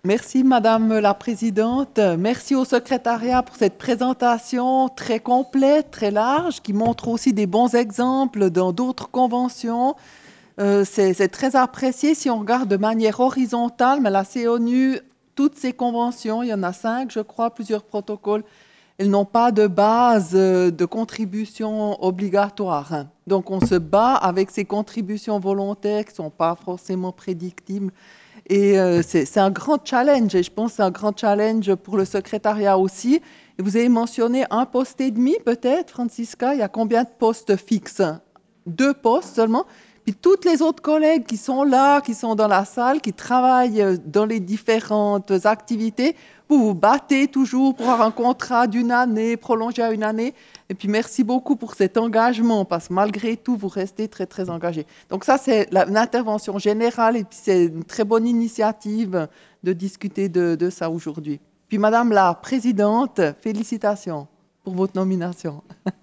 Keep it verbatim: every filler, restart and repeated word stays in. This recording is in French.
Merci, Madame la Présidente. Merci au secrétariat pour cette présentation très complète, très large, qui montre aussi des bons exemples dans d'autres conventions. Euh, c'est c'est très apprécié si on regarde de manière horizontale, mais la C O N U, toutes ces conventions, il y en a cinq, je crois, plusieurs protocoles, elles n'ont pas de base euh, de contribution obligatoire, hein. Donc, on se bat avec ces contributions volontaires qui ne sont pas forcément prédictibles. Et euh, c'est c'est un grand challenge, et je pense que c'est un grand challenge pour le secrétariat aussi. Et vous avez mentionné un poste et demi, peut-être, Francisca. Il y a combien de postes fixes? Deux postes seulement. Puis toutes les autres collègues qui sont là, qui sont dans la salle, qui travaillent euh, dans les différentes activités, vous vous battez toujours pour avoir un contrat d'une année, prolongé à une année. Et puis merci beaucoup pour cet engagement, parce que malgré tout, vous restez très, très engagés. Donc ça, c'est la- une intervention générale, et puis c'est une très bonne initiative de discuter de, de ça aujourd'hui. Puis Madame la Présidente, félicitations pour votre nomination.